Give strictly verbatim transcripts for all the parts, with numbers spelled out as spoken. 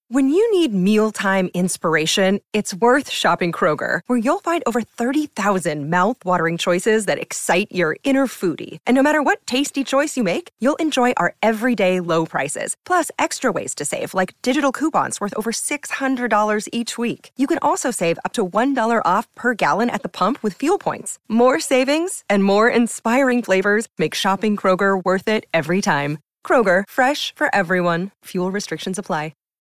When you need mealtime inspiration, it's worth shopping Kroger, where you'll find over thirty thousand mouth-watering choices that excite your inner foodie. And no matter what tasty choice you make, you'll enjoy our everyday low prices, plus extra ways to save, like digital coupons worth over six hundred dollars each week. You can also save up to one dollar off per gallon at the pump with fuel points. More savings and more inspiring flavors make shopping Kroger worth it every time. Kroger, fresh for everyone. Fuel restrictions apply.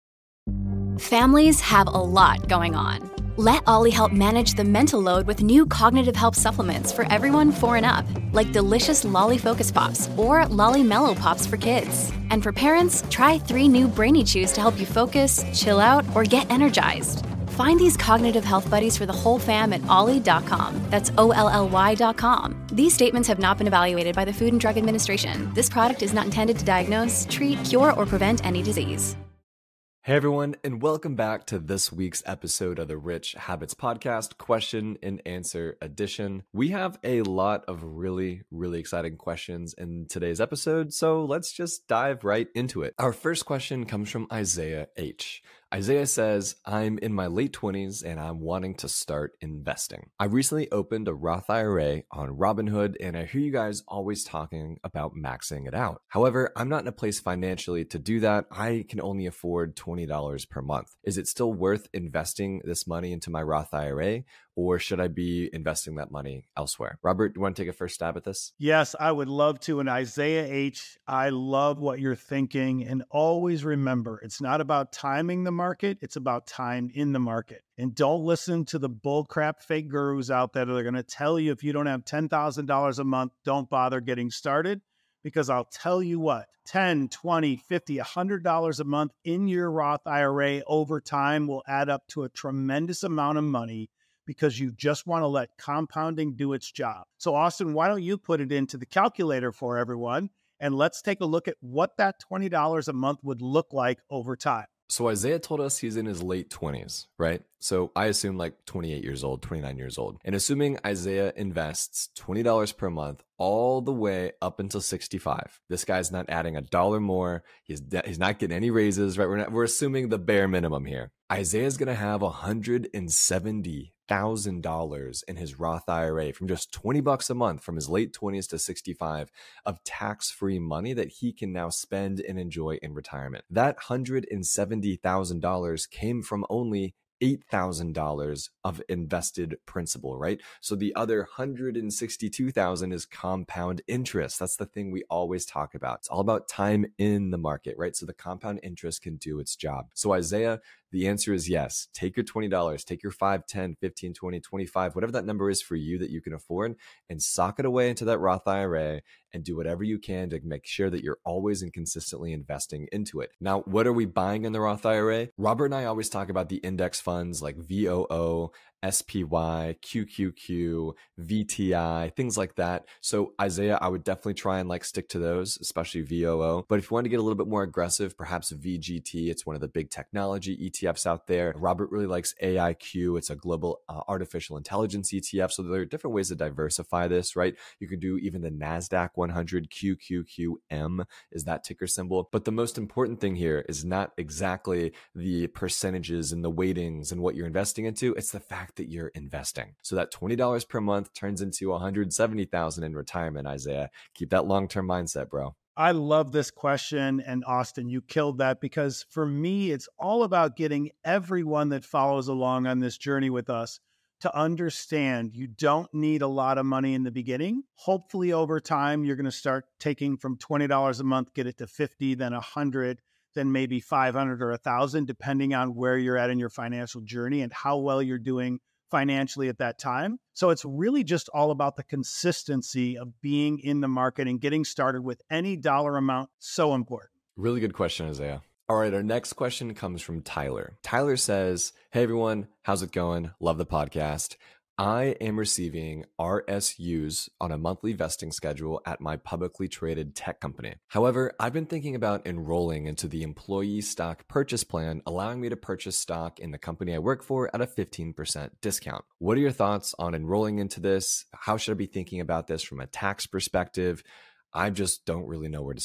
Families have a lot going on. Let Ollie help manage the mental load with new cognitive help supplements for everyone four and up, like delicious Lolly Focus Pops or Lolly Mellow Pops for kids. And for parents, try three new Brainy Chews to help you focus, chill out, or get energized. Find these cognitive health buddies for the whole fam at ollie dot com. That's O L L Y dot com. These statements have not been evaluated by the Food and Drug Administration. This product is not intended to diagnose, treat, cure, or prevent any disease. Hey everyone, and welcome back to this week's episode of the Rich Habits Podcast, question and answer edition. We have a lot of really, really exciting questions in today's episode, so let's just dive right into it. Our first question comes from Isaiah H. Isaiah says, I'm in my late twenties and I'm wanting to start investing. I recently opened a Roth I R A on Robinhood and I hear you guys always talking about maxing it out. However, I'm not in a place financially to do that. I can only afford twenty dollars per month. Is it still worth investing this money into my Roth I R A? Or should I be investing that money elsewhere? Robert, do you want to take a first stab at this? Yes, I would love to. And Isaiah H., I love what you're thinking. And always remember, it's not about timing the market. It's about time in the market. And don't listen to the bullcrap fake gurus out there that are going to tell you if you don't have ten thousand dollars a month, don't bother getting started. Because I'll tell you what, ten, twenty, fifty, one hundred dollars a month in your Roth I R A over time will add up to a tremendous amount of money, because you just want to let compounding do its job. So Austin, why don't you put it into the calculator for everyone, and let's take a look at what that twenty dollars a month would look like over time. So Isaiah told us he's in his late twenties, right? So I assume like twenty-eight years old, twenty-nine years old. And assuming Isaiah invests twenty dollars per month all the way up until sixty-five, this guy's not adding a dollar more. He's de- he's not getting any raises, right? We're not, we're assuming the bare minimum here. Isaiah's going to have one hundred seventy thousand dollars in his Roth I R A from just twenty bucks a month from his late twenties to sixty-five of tax-free money that he can now spend and enjoy in retirement. That one hundred seventy thousand dollars came from only eight thousand dollars of invested principal, right? So the other one hundred sixty-two thousand dollars is compound interest. That's the thing we always talk about. It's all about time in the market, right? So the compound interest can do its job. So Isaiah, the answer is yes. Take your twenty dollars, take your five, ten, fifteen, twenty, twenty-five, whatever that number is for you that you can afford, and sock it away into that Roth I R A and do whatever you can to make sure that you're always and consistently investing into it. Now, what are we buying in the Roth I R A? Robert and I always talk about the index funds like V O O, S P Y, Q Q Q, V T I, things like that. So Isaiah, I would definitely try and like stick to those, especially V O O. But if you want to get a little bit more aggressive, perhaps V G T, it's one of the big technology E T Fs out there. Robert really likes A I Q. It's a global uh, artificial intelligence E T F. So there are different ways to diversify this, right? You can do even the NASDAQ one hundred, Q Q Q M is that ticker symbol. But the most important thing here is not exactly the percentages and the weightings and what you're investing into. It's the fact that you're investing. So that twenty dollars per month turns into one hundred seventy thousand dollars in retirement, Isaiah. Keep that long-term mindset, bro. I love this question. And Austin, you killed that, because for me, it's all about getting everyone that follows along on this journey with us to understand you don't need a lot of money in the beginning. Hopefully over time, you're going to start taking from twenty dollars a month, get it to fifty, then one hundred, then maybe five hundred or one thousand, depending on where you're at in your financial journey and how well you're doing financially at that time. So it's really just all about the consistency of being in the market and getting started with any dollar amount. So important. Really good question, Isaiah. All right, our next question comes from Tyler. Tyler says, hey everyone, how's it going? Love the podcast. I am receiving R S Us on a monthly vesting schedule at my publicly traded tech company. However, I've been thinking about enrolling into the employee stock purchase plan, allowing me to purchase stock in the company I work for at a fifteen percent discount. What are your thoughts on enrolling into this? How should I be thinking about this from a tax perspective? I just don't really know where to start.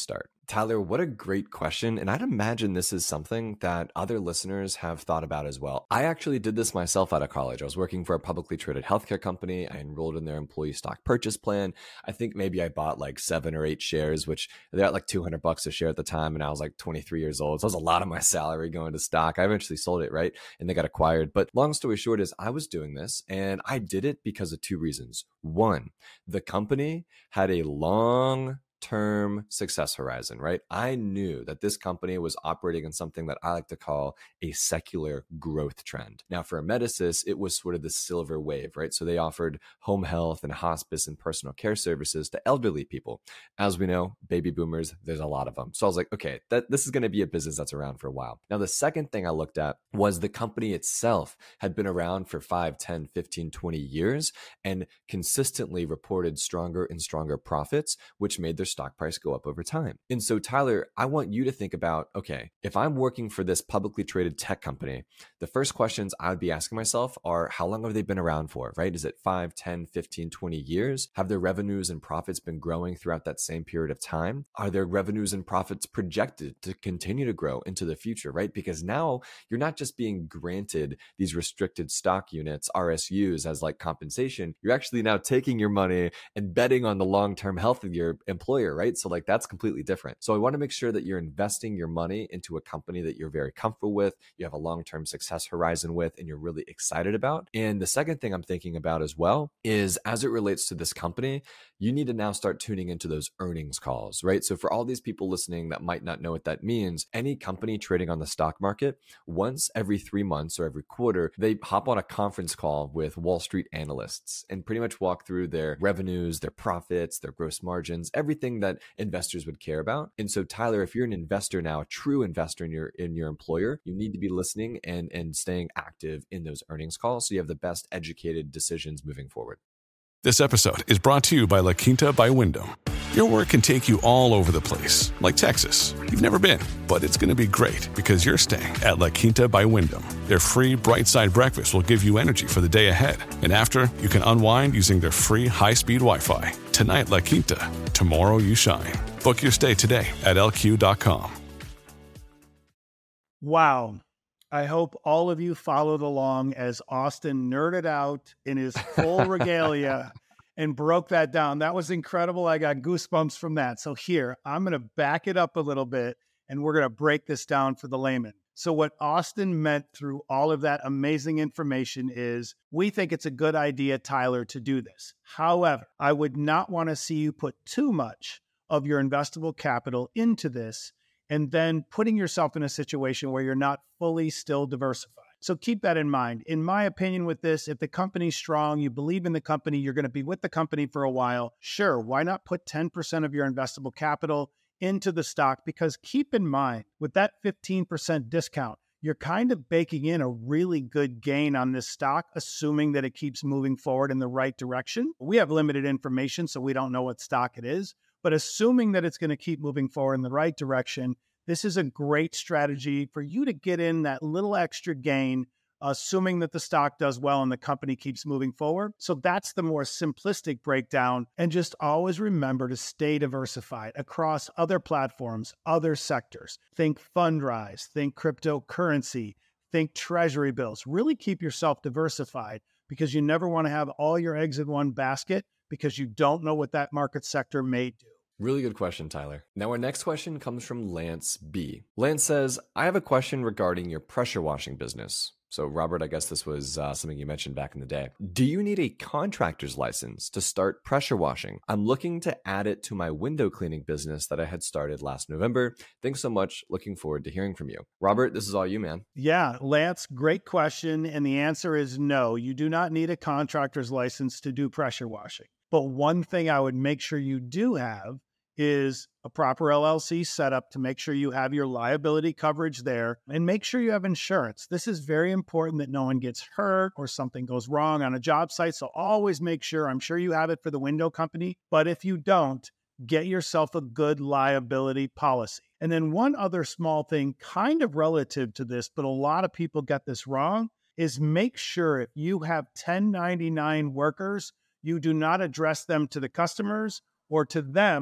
Tyler, what a great question. And I'd imagine this is something that other listeners have thought about as well. I actually did this myself out of college. I was working for a publicly traded healthcare company. I enrolled in their employee stock purchase plan. I think maybe I bought like seven or eight shares, which they're at like two hundred bucks a share at the time. And I was like twenty-three years old. So it was a lot of my salary going to stock. I eventually sold it, right? And they got acquired. But long story short is I was doing this and I did it because of two reasons. One, the company had a long term success horizon, right? I knew that this company was operating in something that I like to call a secular growth trend. Now, for Amedisys, it was sort of the silver wave, right? So they offered home health and hospice and personal care services to elderly people. As we know, baby boomers, there's a lot of them. So I was like, okay, that this is going to be a business that's around for a while. Now, the second thing I looked at was the company itself had been around for five, ten, fifteen, twenty years and consistently reported stronger and stronger profits, which made their stock price go up over time. And so, Tyler, I want you to think about, okay, if I'm working for this publicly traded tech company, the first questions I would be asking myself are, how long have they been around for, right? Is it five, ten, fifteen, twenty years? Have their revenues and profits been growing throughout that same period of time? Are their revenues and profits projected to continue to grow into the future, right? Because now you're not just being granted these restricted stock units, R S Us, as like compensation. You're actually now taking your money and betting on the long-term health of your employer, right? So like that's completely different. So I want to make sure that you're investing your money into a company that you're very comfortable with, you have a long-term success horizon with, and you're really excited about. And the second thing I'm thinking about as well is as it relates to this company, you need to now start tuning into those earnings calls, right? So for all these people listening that might not know what that means, any company trading on the stock market, once every three months or every quarter, they hop on a conference call with Wall Street analysts and pretty much walk through their revenues, their profits, their gross margins, everything that investors would care about. And so, Tyler, if you're an investor now, a true investor in your in your employer, you need to be listening and and staying active in those earnings calls so you have the best educated decisions moving forward. This episode is brought to you by La Quinta by Wyndham. Your work can take you all over the place, like Texas. You've never been, but it's going to be great because you're staying at La Quinta by Wyndham. Their free Bright Side breakfast will give you energy for the day ahead. And after, you can unwind using their free high-speed Wi-Fi. Tonight, La Quinta. Tomorrow, you shine. Book your stay today at L Q dot com. Wow. I hope all of you followed along as Austin nerded out in his full regalia and broke that down. That was incredible. I got goosebumps from that. So here, I'm going to back it up a little bit and we're going to break this down for the layman. So what Austin meant through all of that amazing information is we think it's a good idea, Tyler, to do this. However, I would not want to see you put too much of your investable capital into this and then putting yourself in a situation where you're not fully still diversified. So keep that in mind. In my opinion with this, if the company's strong, you believe in the company, you're going to be with the company for a while, sure, why not put ten percent of your investable capital into the stock? Because keep in mind, with that fifteen percent discount, you're kind of baking in a really good gain on this stock, assuming that it keeps moving forward in the right direction. We have limited information, so we don't know what stock it is. But assuming that it's going to keep moving forward in the right direction, this is a great strategy for you to get in that little extra gain, assuming that the stock does well and the company keeps moving forward. So that's the more simplistic breakdown. And just always remember to stay diversified across other platforms, other sectors. Think Fundrise, think cryptocurrency, think treasury bills. Really keep yourself diversified because you never want to have all your eggs in one basket because you don't know what that market sector may do. Really good question, Tyler. Now, our next question comes from Lance B. Lance says, I have a question regarding your pressure washing business. So, Robert, I guess this was uh, something you mentioned back in the day. Do you need a contractor's license to start pressure washing? I'm looking to add it to my window cleaning business that I had started last November. Thanks so much. Looking forward to hearing from you. Robert, this is all you, man. Yeah, Lance, great question. And the answer is no, you do not need a contractor's license to do pressure washing. But one thing I would make sure you do have is a proper L L C setup to make sure you have your liability coverage there and make sure you have insurance. This is very important that no one gets hurt or something goes wrong on a job site. So always make sure, I'm sure you have it for the window company, but if you don't, get yourself a good liability policy. And then one other small thing kind of relative to this, but a lot of people get this wrong, is make sure if you have ten ninety-nine workers, you do not address them to the customers or to them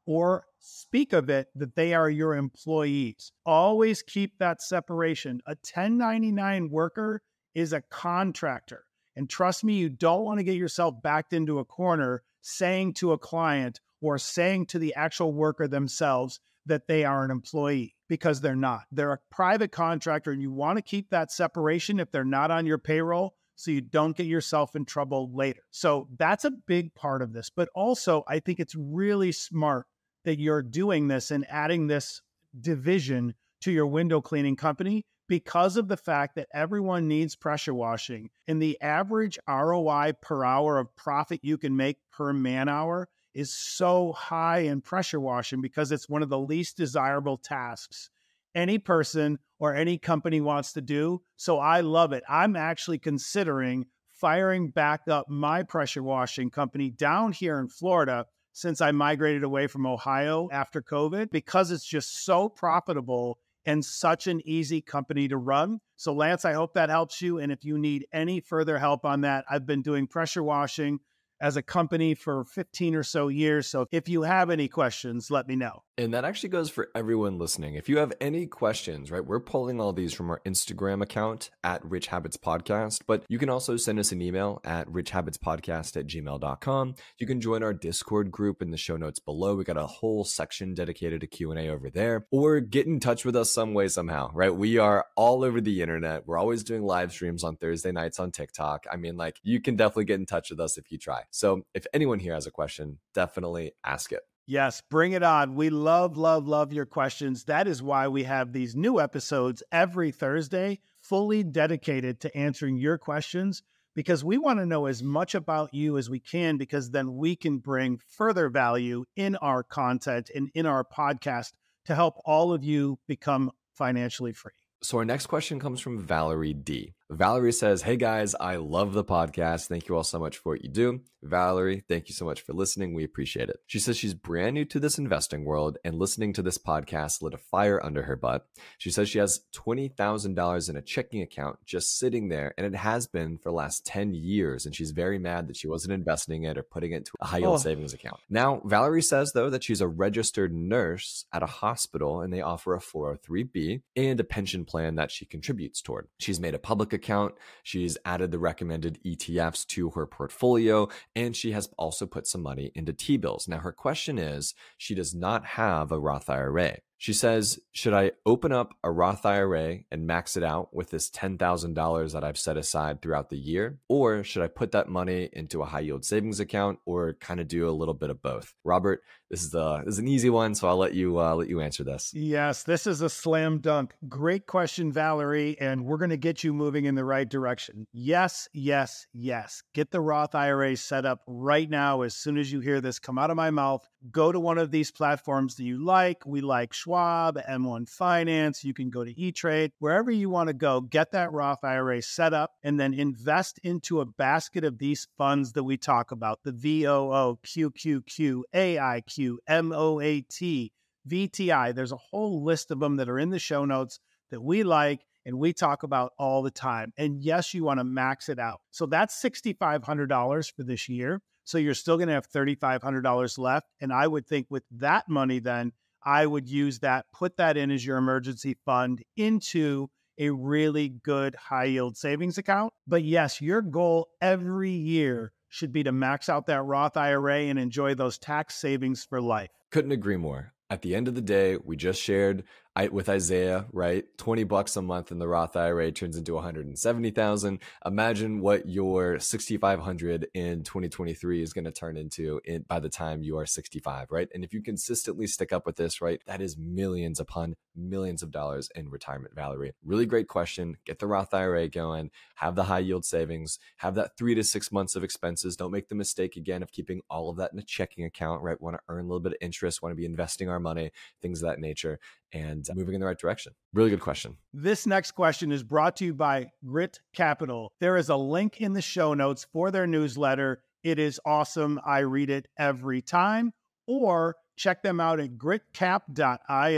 or speak of it that they are your employees. Always keep that separation. A ten ninety-nine worker is a contractor. And trust me, you don't want to get yourself backed into a corner saying to a client or saying to the actual worker themselves that they are an employee, because they're not. They're a private contractor, and you want to keep that separation if they're not on your payroll so you don't get yourself in trouble later. So that's a big part of this. But also, I think it's really smart that you're doing this and adding this division to your window cleaning company, because of the fact that everyone needs pressure washing, and the average R O I per hour of profit you can make per man hour is so high in pressure washing because it's one of the least desirable tasks any person or any company wants to do. So I love it. I'm actually considering firing back up my pressure washing company down here in Florida since I migrated away from Ohio after COVID, because it's just so profitable and such an easy company to run. So Lance, I hope that helps you. And if you need any further help on that, I've been doing pressure washing as a company for fifteen or so years. So if you have any questions, let me know. And that actually goes for everyone listening. If you have any questions, right, we're pulling all these from our Instagram account at Rich Habits Podcast, but you can also send us an email at rich habits podcast at gmail dot com. You can join our Discord group in the show notes below. We got a whole section dedicated to Q and A over there, or get in touch with us some way, somehow, right? We are all over the internet. We're always doing live streams on Thursday nights on TikTok. I mean, like, you can definitely get in touch with us if you try. So if anyone here has a question, definitely ask it. Yes, bring it on. We love, love, love your questions. That is why we have these new episodes every Thursday, fully dedicated to answering your questions, because we want to know as much about you as we can, because then we can bring further value in our content and in our podcast to help all of you become financially free. So our next question comes from Valerie D. Valerie says, hey guys, I love the podcast. Thank you all so much for what you do. Valerie, thank you so much for listening. We appreciate it. She says she's brand new to this investing world, and listening to this podcast lit a fire under her butt. She says she has twenty thousand dollars in a checking account just sitting there, and it has been for the last ten years. And she's very mad that she wasn't investing it or putting it into a high yield oh. savings account. Now, Valerie says, though, that she's a registered nurse at a hospital, and they offer a four oh three B and a pension plan that she contributes toward. She's made a public account. She's added the recommended E T Fs to her portfolio, and she has also put some money into T-bills. Now, her question is, she does not have a Roth I R A. She says, should I open up a Roth I R A and max it out with this ten thousand dollars that I've set aside throughout the year? Or should I put that money into a high yield savings account, or kind of do a little bit of both? Robert, this is, the, this is an easy one, so I'll let you uh, let you answer this. Yes, this is a slam dunk. Great question, Valerie, and we're going to get you moving in the right direction. Yes, yes, yes. Get the Roth I R A set up right now. As soon as you hear this come out of my mouth, go to one of these platforms that you like. We like Schwab, M one Finance. You can go to E-Trade. Wherever you want to go, get that Roth I R A set up, and then invest into a basket of these funds that we talk about, the V O O, Q Q Q, A I Q, M O A T, V T I. There's a whole list of them that are in the show notes that we like and we talk about all the time. And yes, you want to max it out. So that's six thousand five hundred dollars for this year. So you're still going to have three thousand five hundred dollars left. And I would think with that money, then I would use that, put that in as your emergency fund into a really good high yield savings account. But yes, your goal every year should be to max out that Roth I R A and enjoy those tax savings for life. Couldn't agree more. At the end of the day, we just shared I, with Isaiah, right? twenty bucks a month in the Roth I R A turns into one hundred seventy thousand. Imagine what your six thousand five hundred in twenty twenty-three is going to turn into in, by the time you are sixty-five, right? And if you consistently stick up with this, right, that is millions upon millions of dollars in retirement, Valerie. Really great question. Get the Roth I R A going, have the high yield savings, have that three to six months of expenses. Don't make the mistake again of keeping all of that in a checking account, right? Want to earn a little bit of interest, want to be investing our money, things of that nature, and moving in the right direction. Really good question. This next question is brought to you by Grit Capital. There is a link in the show notes for their newsletter. It is awesome. I read it every time. Or check them out at grit cap dot io.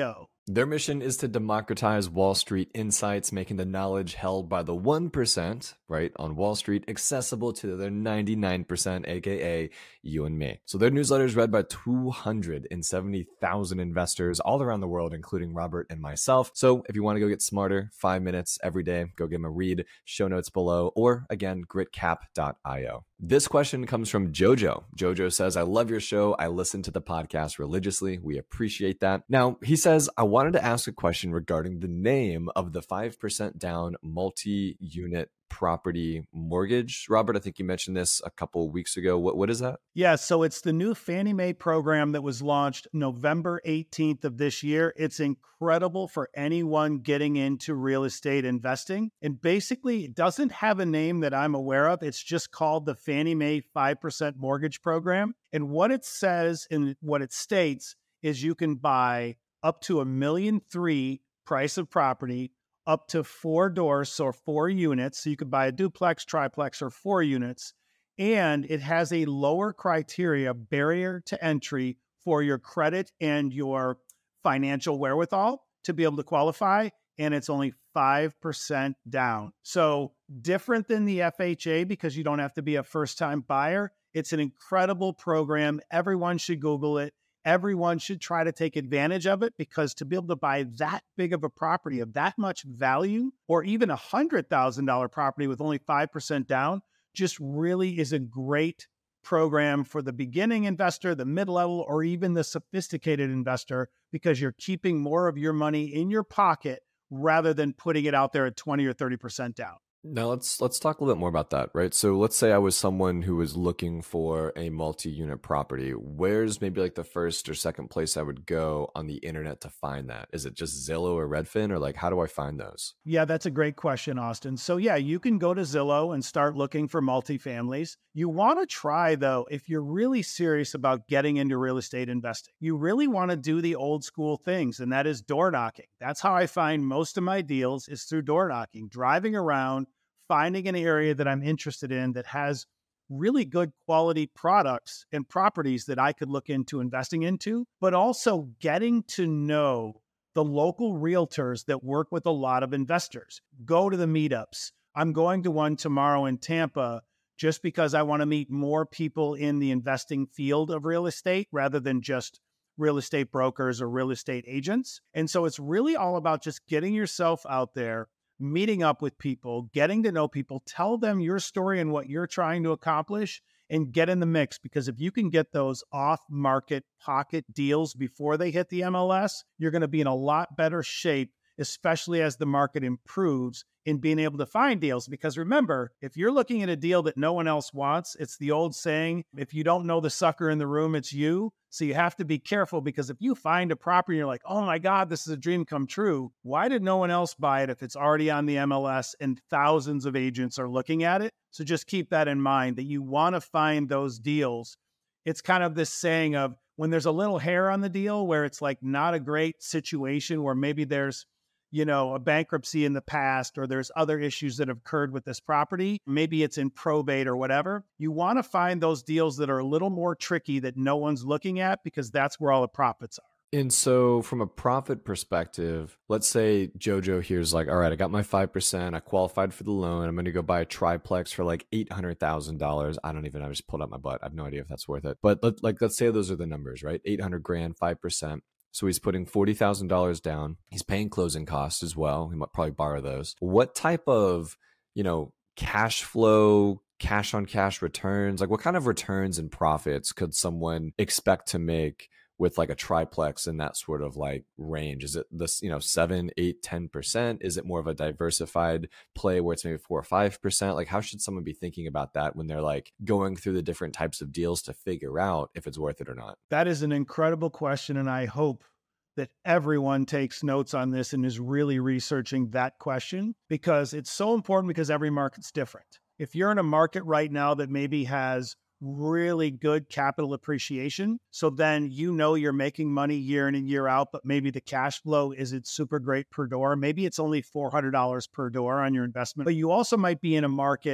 Their mission is to democratize Wall Street insights, making the knowledge held by the one percent, right, on Wall Street accessible to the ninety-nine percent, aka you and me. So their newsletter is read by two hundred seventy thousand investors all around the world, including Robert and myself. So if you want to go get smarter, five minutes every day, go give them a read. Show notes below, or again, gritcap dot io. This question comes from Jojo. Jojo says, I love your show. I listen to the podcast religiously. We appreciate that. Now, he says, I wanted to ask a question regarding the name of the five percent down multi-unit property mortgage. Robert, I think you mentioned this a couple of weeks ago. What What is that? Yeah, so it's the new Fannie Mae program that was launched November eighteenth of this year. It's incredible for anyone getting into real estate investing. And basically, it doesn't have a name that I'm aware of. It's just called the Fannie Mae five percent mortgage program. And what it says and what it states is you can buy up to a million three price of property, up to four doors, so four units. So you could buy a duplex, triplex, or four units. And it has a lower criteria barrier to entry for your credit and your financial wherewithal to be able to qualify. And it's only five percent down. So different than the F H A because you don't have to be a first-time buyer. It's an incredible program. Everyone should Google it. Everyone should try to take advantage of it because to be able to buy that big of a property of that much value, or even a one hundred thousand dollars property with only five percent down, just really is a great program for the beginning investor, the mid-level, or even the sophisticated investor, because you're keeping more of your money in your pocket rather than putting it out there at twenty or thirty percent down. Now let's let's talk a little bit more about that, right? So let's say I was someone who was looking for a multi-unit property. Where's maybe like the first or second place I would go on the internet to find that? Is it just Zillow or Redfin, or like how do I find those? Yeah, that's a great question, Austin. So yeah, you can go to Zillow and start looking for multifamilies. You want to try though, if you're really serious about getting into real estate investing, you really want to do the old school things, and that is door knocking. That's how I find most of my deals is through door knocking, driving around, finding an area that I'm interested in that has really good quality products and properties that I could look into investing into, but also getting to know the local realtors that work with a lot of investors. Go to the meetups. I'm going to one tomorrow in Tampa just because I want to meet more people in the investing field of real estate rather than just real estate brokers or real estate agents. And so it's really all about just getting yourself out there, meeting up with people, getting to know people, tell them your story and what you're trying to accomplish, and get in the mix. Because if you can get those off-market pocket deals before they hit the M L S, you're going to be in a lot better shape, especially as the market improves, in being able to find deals. Because remember, if you're looking at a deal that no one else wants, it's the old saying, if you don't know the sucker in the room, it's you. So you have to be careful, because if you find a property and you're like, oh my God, this is a dream come true, why did no one else buy it if it's already on the M L S and thousands of agents are looking at it? So just keep that in mind, that you want to find those deals. It's kind of this saying of when there's a little hair on the deal where it's like not a great situation, where maybe there's, you know, a bankruptcy in the past, or there's other issues that have occurred with this property. Maybe it's in probate or whatever. You want to find those deals that are a little more tricky that no one's looking at, because that's where all the profits are. And so from a profit perspective, let's say Jojo here's like, all right, I got my five percent. I qualified for the loan. I'm going to go buy a triplex for like eight hundred thousand dollars. I don't even, I just pulled out my butt. I have no idea if that's worth it. But let, like, let's say those are the numbers, right? eight hundred grand, five percent. So he's putting forty thousand dollars down. He's paying closing costs as well. He might probably borrow those. What type of, you know, cash flow, cash on cash returns, like what kind of returns and profits could someone expect to make with like a triplex in that sort of like range? Is it this, you know, seven, eight, ten percent? Is it more of a diversified play where it's maybe four or five percent? Like how should someone be thinking about that when they're like going through the different types of deals to figure out if it's worth it or not? That is an incredible question. And I hope that everyone takes notes on this and is really researching that question, because it's so important, because every market's different. If you're in a market right now that maybe has really good capital appreciation, so then you know you're making money year in and year out, but maybe the cash flow isn't super great per door. Maybe it's only four hundred dollars per door on your investment. But you also might be in a market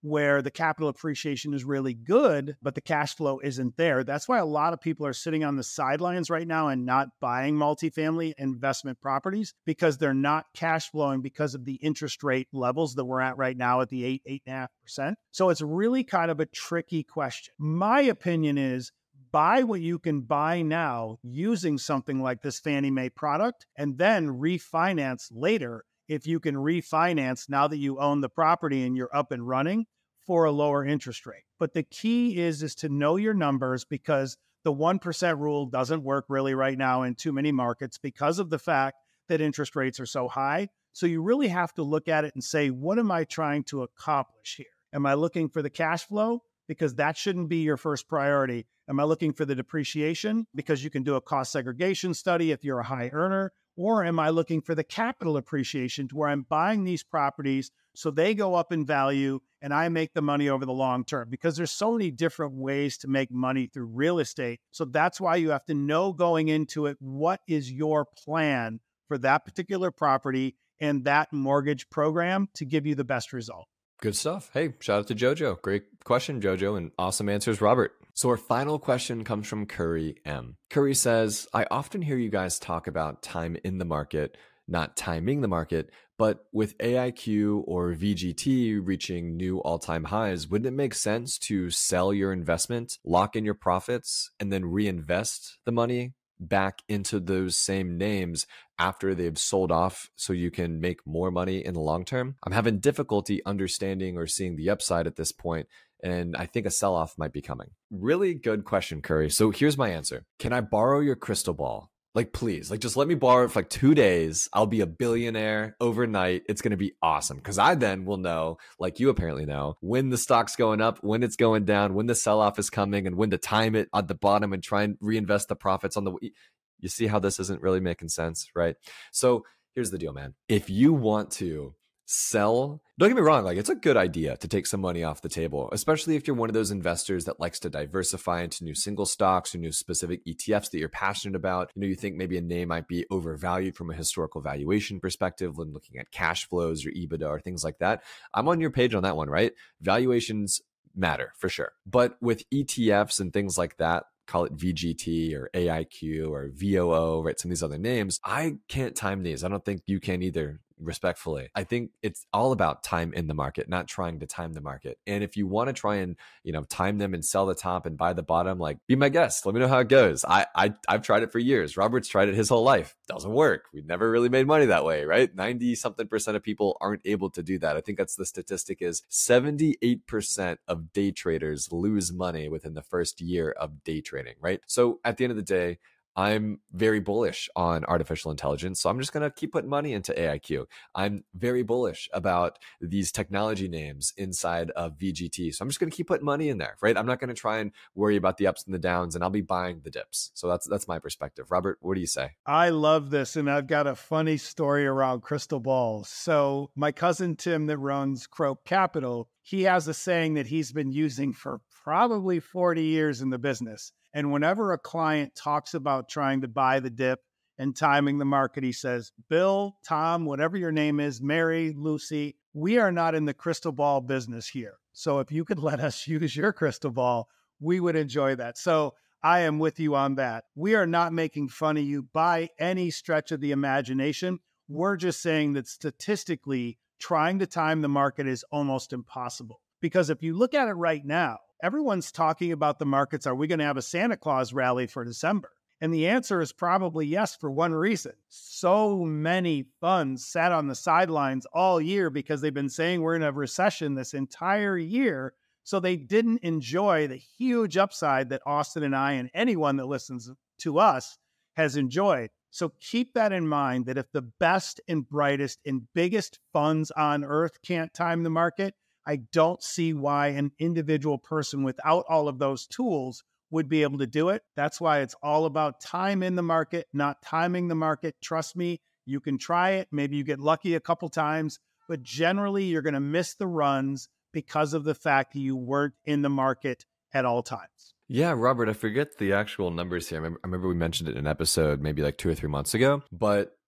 where the capital appreciation is really good, but the cash flow isn't there. That's why a lot of people are sitting on the sidelines right now and not buying multifamily investment properties, because they're not cash flowing because of the interest rate levels that we're at right now at the eight, eight and a half percent. So it's really kind of a tricky question. My opinion is buy what you can buy now using something like this Fannie Mae product, and then refinance later if you can refinance now that you own the property and you're up and running for a lower interest rate. But the key is, is to know your numbers, because the one percent rule doesn't work really right now in too many markets because of the fact that interest rates are so high. So you really have to look at it and say, what am I trying to accomplish here? Am I looking for the cash flow? Because that shouldn't be your first priority. Am I looking for the depreciation? Because you can do a cost segregation study if you're a high earner. Or am I looking for the capital appreciation, to where I'm buying these properties so they go up in value and I make the money over the long term? Because there's so many different ways to make money through real estate. So that's why you have to know going into it, what is your plan for that particular property and that mortgage program to give you the best result. Good stuff. Hey, shout out to Jojo. Great question, Jojo, and awesome answers, Robert. So our final question comes from Curry M. Curry says, I often hear you guys talk about time in the market, not timing the market, but with A I Q or V G T reaching new all-time highs, wouldn't it make sense to sell your investment, lock in your profits, and then reinvest the money back into those same names after they've sold off so you can make more money in the long term? I'm having difficulty understanding or seeing the upside at this point, and I think a sell-off might be coming. Really good question, Curry. So here's my answer. Can I borrow your crystal ball? Like, please, like, just let me borrow it for like two days. I'll be a billionaire overnight. It's going to be awesome. Because I then will know, like you apparently know, when the stock's going up, when it's going down, when the sell-off is coming, and when to time it at the bottom and try and reinvest the profits on the... You see how this isn't really making sense, right? So here's the deal, man. If you want to sell, don't get me wrong, like, it's a good idea to take some money off the table, especially if you're one of those investors that likes to diversify into new single stocks or new specific E T Fs that you're passionate about. You know, you think maybe a name might be overvalued from a historical valuation perspective when looking at cash flows or EBITDA or things like that. I'm on your page on that one, right? Valuations matter for sure. But with E T Fs and things like that, call it V G T or A I Q or V O O, right? Some of these other names, I can't time these. I don't think you can either, respectfully. I think it's all about time in the market, not trying to time the market. And if you want to try and, you know, time them and sell the top and buy the bottom, like, be my guest. Let me know how it goes. I, I, I've tried it for years. Robert's tried it his whole life. Doesn't work. We've never really made money that way, right? ninety something percent of people aren't able to do that. I think that's the statistic is seventy-eight percent of day traders lose money within the first year of day trading, right? So at the end of the day, I'm very bullish on artificial intelligence, so I'm just going to keep putting money into A I Q. I'm very bullish about these technology names inside of V G T, so I'm just going to keep putting money in there, right? I'm not going to try and worry about the ups and the downs, and I'll be buying the dips. So that's that's my perspective. Robert, what do you say? I love this, and I've got a funny story around crystal balls. So my cousin Tim that runs Croak Capital, he has a saying that he's been using for probably forty years in the business. And whenever a client talks about trying to buy the dip and timing the market, he says, Bill, Tom, whatever your name is, Mary, Lucy, we are not in the crystal ball business here. So if you could let us use your crystal ball, we would enjoy that. So I am with you on that. We are not making fun of you by any stretch of the imagination. We're just saying that statistically, trying to time the market is almost impossible. Because if you look at it right now, everyone's talking about the markets. Are we going to have a Santa Claus rally for December? And the answer is probably yes, for one reason. So many funds sat on the sidelines all year because they've been saying we're in a recession this entire year. So they didn't enjoy the huge upside that Austin and I and anyone that listens to us has enjoyed. So keep that in mind, that if the best and brightest and biggest funds on earth can't time the market, I don't see why an individual person without all of those tools would be able to do it. That's why it's all about time in the market, not timing the market. Trust me, you can try it. Maybe you get lucky a couple times, but generally you're going to miss the runs because of the fact that you weren't in the market at all times. Yeah, Robert, I forget the actual numbers here. I remember, I remember we mentioned it in an episode maybe like two or three months ago, but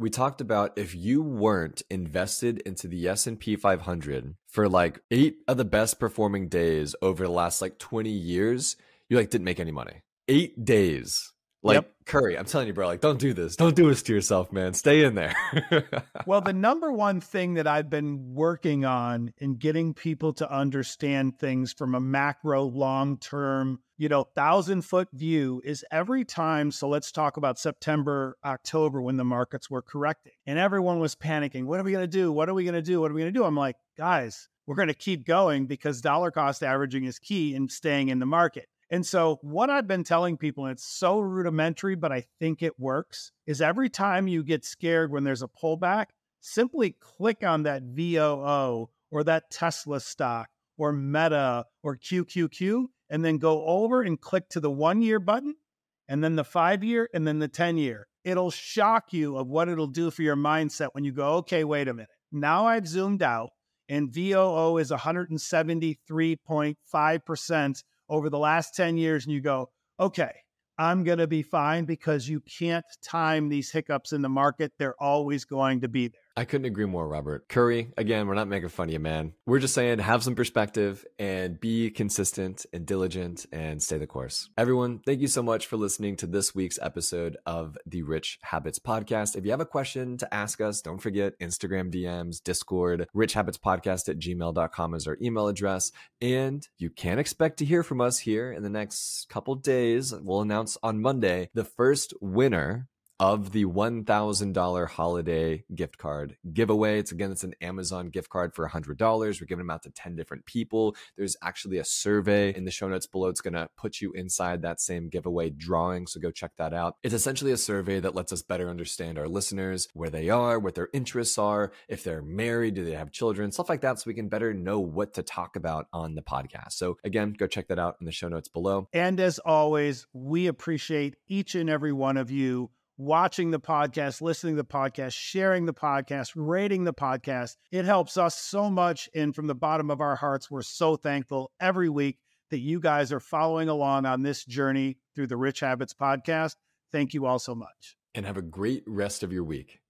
we talked about if you weren't invested into the S and P five hundred for like eight of the best performing days over the last like twenty years, you like didn't make any money. Eight days. Like yep. Curry, I'm telling you, bro, like don't do this. Don't do this to yourself, man. Stay in there. Well, the number one thing that I've been working on in getting people to understand things from a macro, long-term, you know, thousand foot view is every time. So let's talk about September, October, when the markets were correcting and everyone was panicking. What are we going to do? What are we going to do? What are we going to do? I'm like, guys, we're going to keep going because dollar cost averaging is key in staying in the market. And so what I've been telling people, and it's so rudimentary, but I think it works, is every time you get scared when there's a pullback, simply click on that V O O or that Tesla stock or Meta or Q Q Q, and then go over and click to the one-year button, and then the five-year, and then the ten-year. It'll shock you of what it'll do for your mindset when you go, okay, wait a minute. Now I've zoomed out, and V O O is one hundred seventy-three point five percent over the last ten years, and you go, okay, I'm going to be fine because you can't time these hiccups in the market. They're always going to be there. I couldn't agree more, Robert. Curry, again, we're not making fun of you, man. We're just saying have some perspective and be consistent and diligent and stay the course. Everyone, thank you so much for listening to this week's episode of the Rich Habits Podcast. If you have a question to ask us, don't forget Instagram D Ms, Discord, rich habits podcast at gmail dot com is our email address. And you can expect to hear from us here in the next couple days. We'll announce on Monday the first winner of the one thousand dollars holiday gift card giveaway. It's again, it's an Amazon gift card for one hundred dollars. We're giving them out to ten different people. There's actually a survey in the show notes below. It's going to put you inside that same giveaway drawing. So go check that out. It's essentially a survey that lets us better understand our listeners, where they are, what their interests are, if they're married, do they have children, stuff like that. So we can better know what to talk about on the podcast. So again, go check that out in the show notes below. And as always, we appreciate each and every one of you watching the podcast, listening to the podcast, sharing the podcast, rating the podcast. It helps us so much. And from the bottom of our hearts, we're so thankful every week that you guys are following along on this journey through the Rich Habits Podcast. Thank you all so much. And have a great rest of your week.